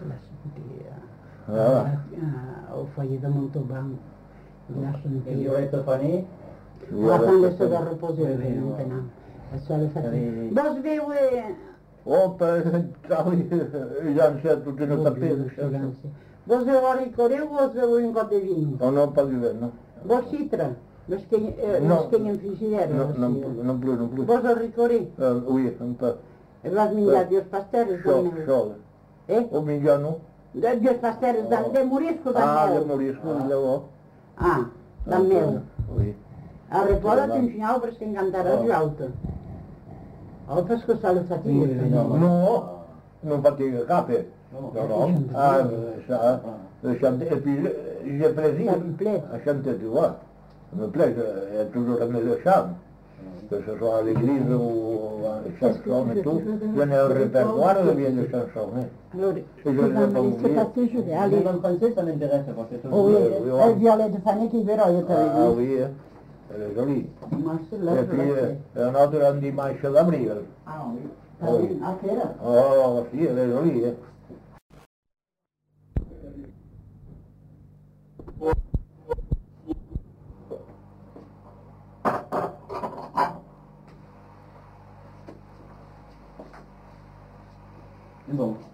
la sentia. Ho feia de Montauban. La sentia. I Lloreta Paner? La fan la seva reposa, no tenen. Això la sentia. Vos veu... Opa, ja en sé, tu tens tapet. Vos veu a Ricoreu, vos veu un got de vinho. No, pas d'hivern, no. Vos citra? Los que en frigidaire. Non plus. Vos a Ricoreu? Oui, un peu. Vas menjar dios pasteres del meu. Sol. O menjar, no? Dios pasteres de morisco del meu. meu. De morisco, llavors. Del meu. Oui. A Repola t'ensenyava perquè que encantaràs l'alta. El pesco se la fatiga. No, non fatiga cap. No. Et puis, j'ai plaisir. Ça me plaît. À chanter, tu vois. Ça me plaît, j'ai toujours aimé le chant. Que ce soit à l'église ou à les chansons et tout. Je n'ai un répertoire de vieilles chansons. Alors, c'est passé, je vais aller. Le français, ça m'intéresse parce que Oui, el violet de Fanny qui verrà, jo te l'he dit. Oui, elle est jolie. Marcel, Et puis, un autre un dimanche d'avril. oui. Ah, que era? Oh, si, elle est jolie. Bon.